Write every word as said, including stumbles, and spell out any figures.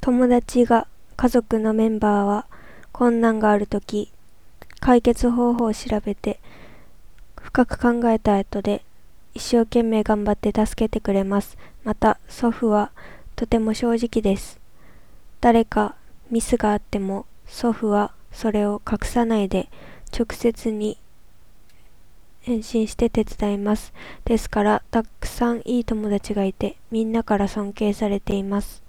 友達が家族のメンバーは困難があるとき、解決方法を調べて深く考えた後で一生懸命頑張って助けてくれます。また祖父はとても正直です。誰かミスがあっても祖父はそれを隠さないで直接に返信して手伝います。ですからたくさんいい友達がいてみんなから尊敬されています。